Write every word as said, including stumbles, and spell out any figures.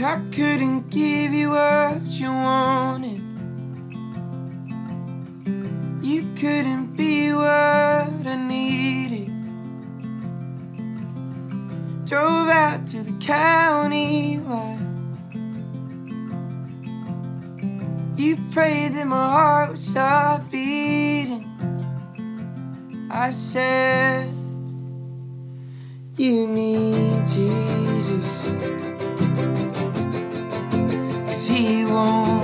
I couldn't give you what you wanted. You couldn't be what I needed. Drove out to the county line. You prayed that my heart would stop beating. I said, you need Jesus, 'cause he won't